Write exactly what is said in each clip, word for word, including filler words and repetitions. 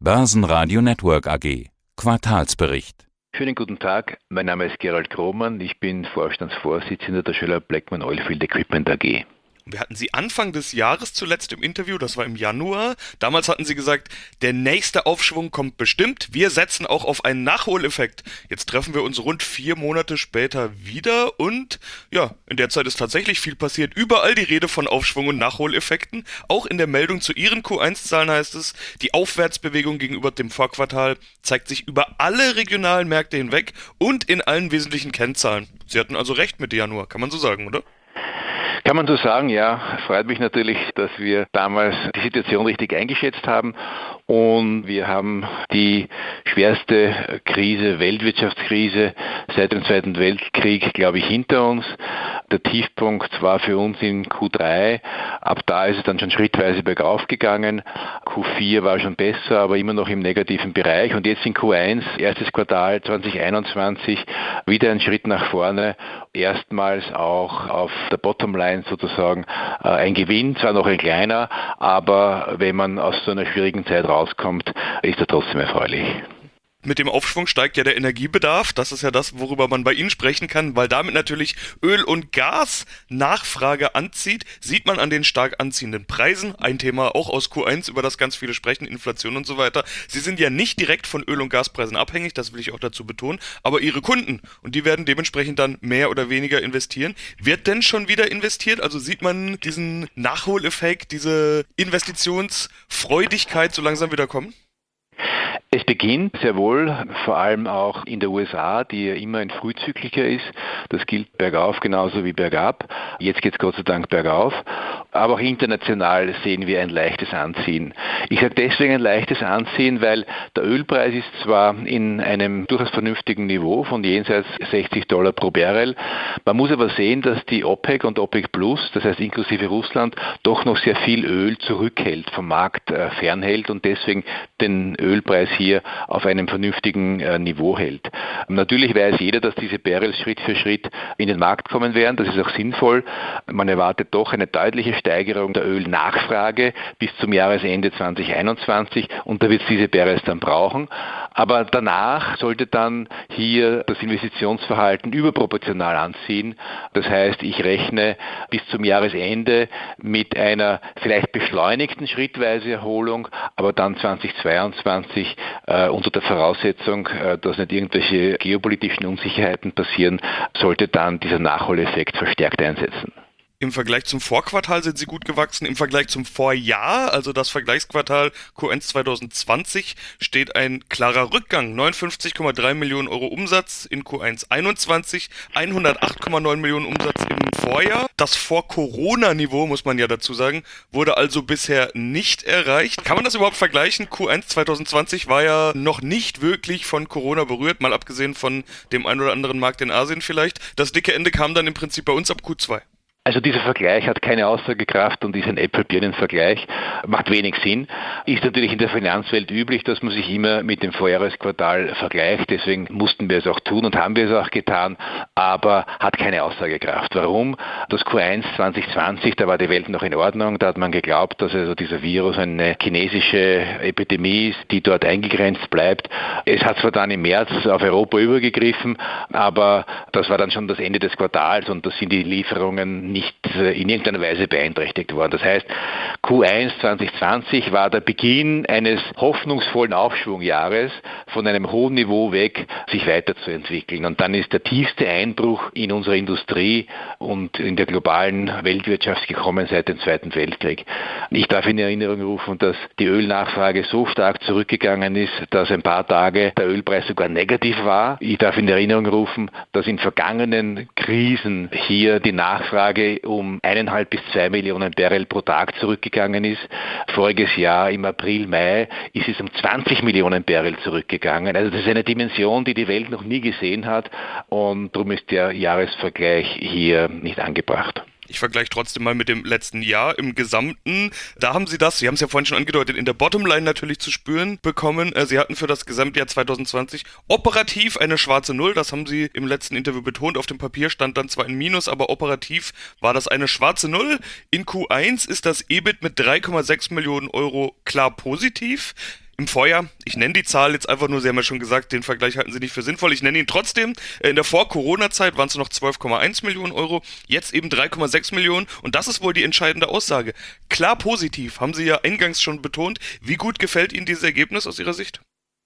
Börsenradio Network A G. Quartalsbericht. Schönen guten Tag, mein Name ist Gerald Krohmann, ich bin Vorstandsvorsitzender der Schoeller Bleckmann Oilfield Equipment A G. Wir hatten Sie Anfang des Jahres zuletzt im Interview, das war im Januar. Damals hatten Sie gesagt, der nächste Aufschwung kommt bestimmt. Wir setzen auch auf einen Nachholeffekt. Jetzt treffen wir uns rund vier Monate später wieder und ja, in der Zeit ist tatsächlich viel passiert. Überall die Rede von Aufschwung und Nachholeffekten. Auch in der Meldung zu Ihren Q eins Zahlen heißt es, die Aufwärtsbewegung gegenüber dem Vorquartal zeigt sich über alle regionalen Märkte hinweg und in allen wesentlichen Kennzahlen. Sie hatten also recht mit Januar, kann man so sagen, oder? Kann man so sagen, ja. Freut mich natürlich, dass wir damals die Situation richtig eingeschätzt haben und wir haben die schwerste Krise, Weltwirtschaftskrise seit dem Zweiten Weltkrieg, glaube ich, hinter uns. Der Tiefpunkt war für uns in Q drei. Ab da ist es dann schon schrittweise bergauf gegangen. Q vier war schon besser, aber immer noch im negativen Bereich. Und jetzt in Q eins, erstes Quartal zwanzig einundzwanzig, wieder ein Schritt nach vorne. Erstmals auch auf der Bottomline sozusagen äh, ein Gewinn, zwar noch ein kleiner, aber wenn man aus so einer schwierigen Zeit rauskommt, ist er trotzdem erfreulich. Mit dem Aufschwung steigt ja der Energiebedarf. Das ist ja das, worüber man bei Ihnen sprechen kann, weil damit natürlich Öl- und Gas-Nachfrage anzieht. Sieht man an den stark anziehenden Preisen. Ein Thema auch aus Q eins, über das ganz viele sprechen, Inflation und so weiter. Sie sind ja nicht direkt von Öl- und Gaspreisen abhängig, das will ich auch dazu betonen, aber Ihre Kunden, und die werden dementsprechend dann mehr oder weniger investieren. Wird denn schon wieder investiert? Also sieht man diesen Nachholeffekt, diese Investitionsfreudigkeit so langsam wieder kommen? Es beginnt sehr wohl, vor allem auch in der U S A, die ja immer ein frühzyklicher ist. Das gilt bergauf genauso wie bergab. Jetzt geht es Gott sei Dank bergauf. Aber auch international sehen wir ein leichtes Anziehen. Ich sage deswegen ein leichtes Anziehen, weil der Ölpreis ist zwar in einem durchaus vernünftigen Niveau von jenseits sechzig Dollar pro Barrel. Man muss aber sehen, dass die OPEC und OPEC Plus, das heißt inklusive Russland, doch noch sehr viel Öl zurückhält, vom Markt äh, fernhält und deswegen den Ölpreis hier auf einem vernünftigen äh, Niveau hält. Natürlich weiß jeder, dass diese Barrels Schritt für Schritt in den Markt kommen werden. Das ist auch sinnvoll. Man erwartet doch eine deutliche Steigerung der Ölnachfrage bis zum Jahresende zwanzig einundzwanzig und da wird es diese Barrels dann brauchen. Aber danach sollte dann hier das Investitionsverhalten überproportional anziehen. Das heißt, ich rechne bis zum Jahresende mit einer vielleicht beschleunigten schrittweise Erholung, aber dann zwanzig zweiundzwanzig äh, unter der Voraussetzung, äh, dass nicht irgendwelche geopolitischen Unsicherheiten passieren, sollte dann dieser Nachholeffekt verstärkt einsetzen. Im Vergleich zum Vorquartal sind sie gut gewachsen. Im Vergleich zum Vorjahr, also das Vergleichsquartal Q eins zwanzig zwanzig, steht ein klarer Rückgang. neunundfünfzig Komma drei Millionen Euro Umsatz in Q eins einundzwanzig, hundertacht Komma neun Millionen Umsatz im Vorjahr. Das Vor-Corona-Niveau, muss man ja dazu sagen, wurde also bisher nicht erreicht. Kann man das überhaupt vergleichen? Q eins zwanzig zwanzig war ja noch nicht wirklich von Corona berührt, mal abgesehen von dem ein oder anderen Markt in Asien vielleicht. Das dicke Ende kam dann im Prinzip bei uns ab Q zwei. Also dieser Vergleich hat keine Aussagekraft und ist ein Äpfel-Birnen-Vergleich, macht wenig Sinn. Ist natürlich in der Finanzwelt üblich, dass man sich immer mit dem Vorjahresquartal vergleicht, deswegen mussten wir es auch tun und haben wir es auch getan, aber hat keine Aussagekraft. Warum? Das Q eins zwanzig zwanzig, da war die Welt noch in Ordnung, da hat man geglaubt, dass also dieser Virus eine chinesische Epidemie ist, die dort eingegrenzt bleibt. Es hat zwar dann im März auf Europa übergegriffen, aber das war dann schon das Ende des Quartals und da sind die Lieferungen nicht in irgendeiner Weise beeinträchtigt worden. Das heißt, Q eins zwanzig zwanzig war der Beginn eines hoffnungsvollen Aufschwungjahres, von einem hohen Niveau weg sich weiterzuentwickeln. Und dann ist der tiefste Einbruch in unserer Industrie und in der globalen Weltwirtschaft gekommen seit dem Zweiten Weltkrieg. Ich darf in Erinnerung rufen, dass die Ölnachfrage so stark zurückgegangen ist, dass ein paar Tage der Ölpreis sogar negativ war. Ich darf in Erinnerung rufen, dass in vergangenen Krisen hier die Nachfrage um eineinhalb bis zwei Millionen Barrel pro Tag zurückgegangen ist. Voriges Jahr im April, Mai ist es um zwanzig Millionen Barrel zurückgegangen. Also das ist eine Dimension, die die Welt noch nie gesehen hat und darum ist der Jahresvergleich hier nicht angebracht. Ich vergleiche trotzdem mal mit dem letzten Jahr im Gesamten. Da haben Sie das, Sie haben es ja vorhin schon angedeutet, in der Bottomline natürlich zu spüren bekommen. Sie hatten für das Gesamtjahr zwanzig zwanzig operativ eine schwarze Null. Das haben Sie im letzten Interview betont. Auf dem Papier stand dann zwar ein Minus, aber operativ war das eine schwarze Null. In Q eins ist das E B I T mit drei Komma sechs Millionen Euro klar positiv. Im Vorjahr, ich nenne die Zahl jetzt einfach nur, Sie haben ja schon gesagt, den Vergleich halten Sie nicht für sinnvoll, ich nenne ihn trotzdem. In der Vor-Corona-Zeit waren es noch zwölf Komma eins Millionen Euro, jetzt eben drei Komma sechs Millionen und das ist wohl die entscheidende Aussage. Klar positiv, haben Sie ja eingangs schon betont. Wie gut gefällt Ihnen dieses Ergebnis aus Ihrer Sicht?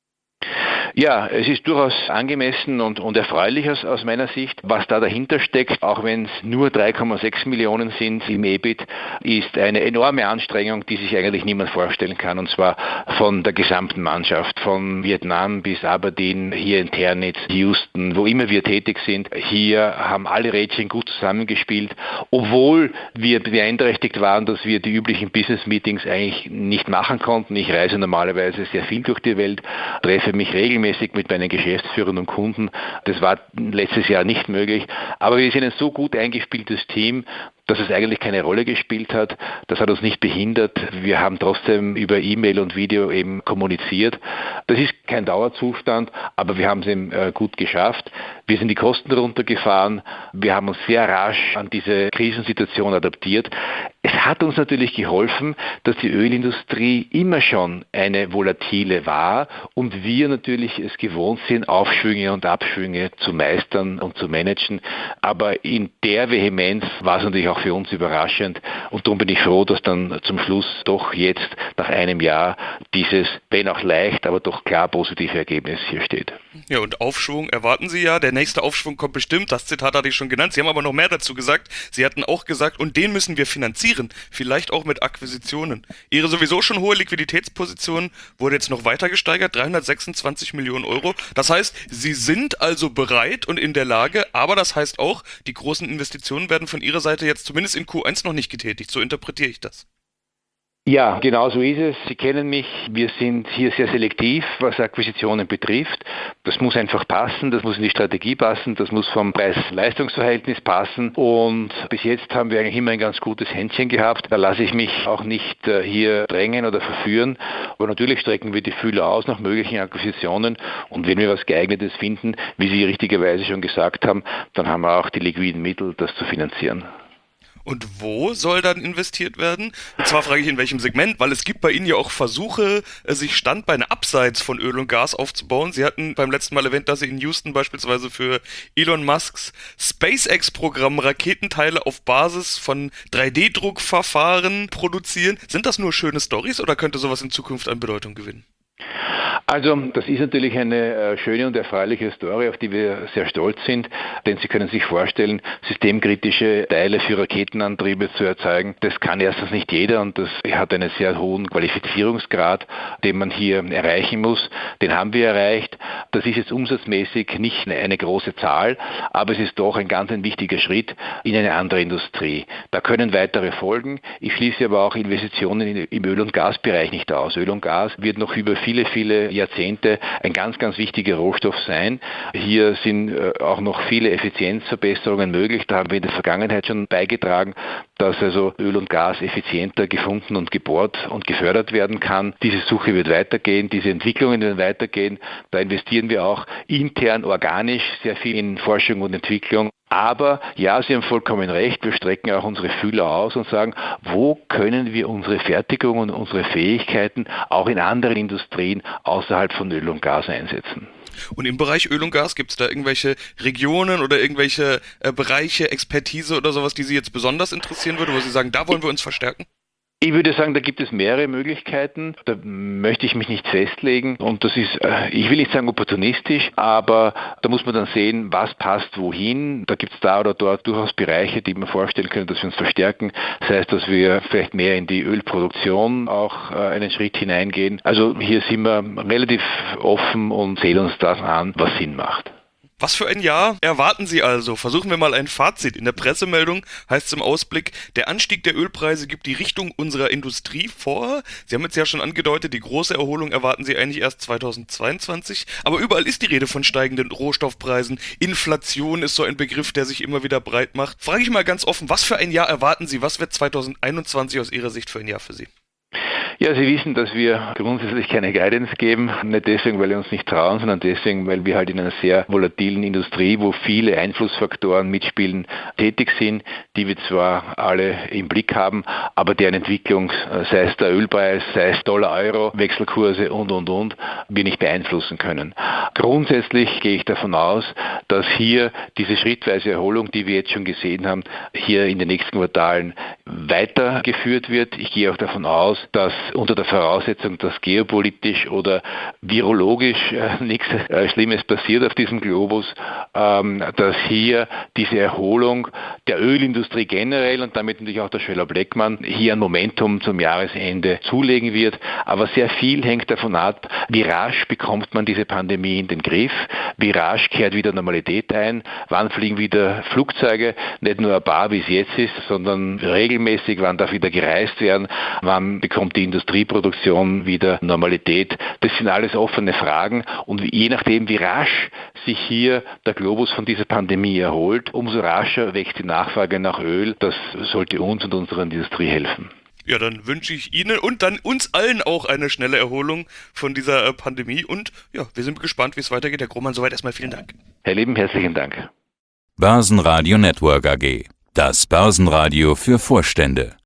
Ja, es ist durchaus angemessen und, und erfreulich aus, aus meiner Sicht. Was da dahinter steckt, auch wenn es nur drei Komma sechs Millionen sind im E B I T, ist eine enorme Anstrengung, die sich eigentlich niemand vorstellen kann, und zwar von der gesamten Mannschaft, von Vietnam bis Aberdeen, hier in Ternitz, Houston, wo immer wir tätig sind. Hier haben alle Rädchen gut zusammengespielt, obwohl wir beeinträchtigt waren, dass wir die üblichen Business-Meetings eigentlich nicht machen konnten. Ich reise normalerweise sehr viel durch die Welt, treffe mich regelmäßig mit meinen Geschäftsführern und Kunden. Das war letztes Jahr nicht möglich. Aber wir sind ein so gut eingespieltes Team, dass es eigentlich keine Rolle gespielt hat. Das hat uns nicht behindert. Wir haben trotzdem über E-Mail und Video eben kommuniziert. Das ist kein Dauerzustand, aber wir haben es eben gut geschafft. Wir sind die Kosten runtergefahren. Wir haben uns sehr rasch an diese Krisensituation adaptiert. Es hat uns natürlich geholfen, dass die Ölindustrie immer schon eine volatile war und wir natürlich es gewohnt sind, Aufschwünge und Abschwünge zu meistern und zu managen. Aber in der Vehemenz war es natürlich auch für uns überraschend und darum bin ich froh, dass dann zum Schluss doch jetzt nach einem Jahr dieses, wenn auch leicht, aber doch klar positive Ergebnis hier steht. Ja, und Aufschwung erwarten Sie ja. Der nächste Aufschwung kommt bestimmt. Das Zitat hatte ich schon genannt. Sie haben aber noch mehr dazu gesagt. Sie hatten auch gesagt, und den müssen wir finanzieren. Vielleicht auch mit Akquisitionen. Ihre sowieso schon hohe Liquiditätsposition wurde jetzt noch weiter gesteigert. dreihundertsechsundzwanzig Millionen Euro. Das heißt, Sie sind also bereit und in der Lage. Aber das heißt auch, die großen Investitionen werden von Ihrer Seite jetzt zumindest in Q eins noch nicht getätigt. So interpretiere ich das. Ja, genau so ist es. Sie kennen mich. Wir sind hier sehr selektiv, was Akquisitionen betrifft. Das muss einfach passen, das muss in die Strategie passen, das muss vom Preis-Leistungs-Verhältnis passen. Und bis jetzt haben wir eigentlich immer ein ganz gutes Händchen gehabt. Da lasse ich mich auch nicht äh, hier drängen oder verführen. Aber natürlich strecken wir die Fühler aus nach möglichen Akquisitionen. Und wenn wir was Geeignetes finden, wie Sie richtigerweise schon gesagt haben, dann haben wir auch die liquiden Mittel, das zu finanzieren. Und wo soll dann investiert werden? Und zwar frage ich, in welchem Segment, weil es gibt bei Ihnen ja auch Versuche, sich Standbeine abseits von Öl und Gas aufzubauen. Sie hatten beim letzten Mal erwähnt, dass Sie in Houston beispielsweise für Elon Musks SpaceX-Programm Raketenteile auf Basis von drei D Druckverfahren produzieren. Sind das nur schöne Storys oder könnte sowas in Zukunft an Bedeutung gewinnen? Also das ist natürlich eine äh, schöne und erfreuliche Story, auf die wir sehr stolz sind, denn Sie können sich vorstellen, systemkritische Teile für Raketenantriebe zu erzeugen, das kann erstens nicht jeder und das hat einen sehr hohen Qualifizierungsgrad, den man hier erreichen muss. Den haben wir erreicht. Das ist jetzt umsatzmäßig nicht eine, eine große Zahl, aber es ist doch ein ganz ein wichtiger Schritt in eine andere Industrie. Da können weitere folgen. Ich schließe aber auch Investitionen im Öl- und Gasbereich nicht aus. Öl und Gas wird noch über viele, viele Jahrzehnte ein ganz, ganz wichtiger Rohstoff sein. Hier sind auch noch viele Effizienzverbesserungen möglich. Da haben wir in der Vergangenheit schon beigetragen, dass also Öl und Gas effizienter gefunden und gebohrt und gefördert werden kann. Diese Suche wird weitergehen, diese Entwicklungen werden weitergehen. Da investieren wir auch intern, organisch sehr viel in Forschung und Entwicklung. Aber ja, Sie haben vollkommen recht, wir strecken auch unsere Fühler aus und sagen, wo können wir unsere Fertigung und unsere Fähigkeiten auch in anderen Industrien außerhalb von Öl und Gas einsetzen. Und im Bereich Öl und Gas, gibt es da irgendwelche Regionen oder irgendwelche äh, Bereiche, Expertise oder sowas, die Sie jetzt besonders interessieren würde, wo Sie sagen, da wollen wir uns verstärken? Ich würde sagen, da gibt es mehrere Möglichkeiten. Da möchte ich mich nicht festlegen. Und das ist, ich will nicht sagen opportunistisch, aber da muss man dann sehen, was passt wohin. Da gibt es da oder dort durchaus Bereiche, die man vorstellen können, dass wir uns verstärken. Das heißt, dass wir vielleicht mehr in die Ölproduktion auch einen Schritt hineingehen. Also hier sind wir relativ offen und sehen uns das an, was Sinn macht. Was für ein Jahr erwarten Sie also? Versuchen wir mal ein Fazit. In der Pressemeldung heißt es im Ausblick, der Anstieg der Ölpreise gibt die Richtung unserer Industrie vor. Sie haben jetzt ja schon angedeutet, die große Erholung erwarten Sie eigentlich erst zweitausendzweiundzwanzig. Aber überall ist die Rede von steigenden Rohstoffpreisen. Inflation ist so ein Begriff, der sich immer wieder breit macht. Frage ich mal ganz offen, was für ein Jahr erwarten Sie? Was wird zweitausendeinundzwanzig aus Ihrer Sicht für ein Jahr für Sie? Ja, Sie wissen, dass wir grundsätzlich keine Guidance geben. Nicht deswegen, weil wir uns nicht trauen, sondern deswegen, weil wir halt in einer sehr volatilen Industrie, wo viele Einflussfaktoren mitspielen, tätig sind, die wir zwar alle im Blick haben, aber deren Entwicklung, sei es der Ölpreis, sei es Dollar-Euro, Wechselkurse und, und, und, wir nicht beeinflussen können. Grundsätzlich gehe ich davon aus, dass hier diese schrittweise Erholung, die wir jetzt schon gesehen haben, hier in den nächsten Quartalen weitergeführt wird. Ich gehe auch davon aus, dass unter der Voraussetzung, dass geopolitisch oder virologisch äh, nichts äh, Schlimmes passiert auf diesem Globus, ähm, dass hier diese Erholung der Ölindustrie generell und damit natürlich auch der Schoeller-Bleckmann hier ein Momentum zum Jahresende zulegen wird. Aber sehr viel hängt davon ab, wie rasch bekommt man diese Pandemie in den Griff, wie rasch kehrt wieder Normalität ein, wann fliegen wieder Flugzeuge, nicht nur ein paar, wie es jetzt ist, sondern regelmäßig, wann darf wieder gereist werden, wann bekommt die Industrieproduktion wieder Normalität. Das sind alles offene Fragen und je nachdem, wie rasch sich hier der Globus von dieser Pandemie erholt, umso rascher wächst die Nachfrage nach Öl. Das sollte uns und unserer Industrie helfen. Ja, dann wünsche ich Ihnen und dann uns allen auch eine schnelle Erholung von dieser äh, Pandemie und ja, wir sind gespannt, wie es weitergeht. Herr Grohmann, soweit erstmal vielen Dank. Herr Lieben, herzlichen Dank. Börsenradio Network A G. Das Börsenradio für Vorstände.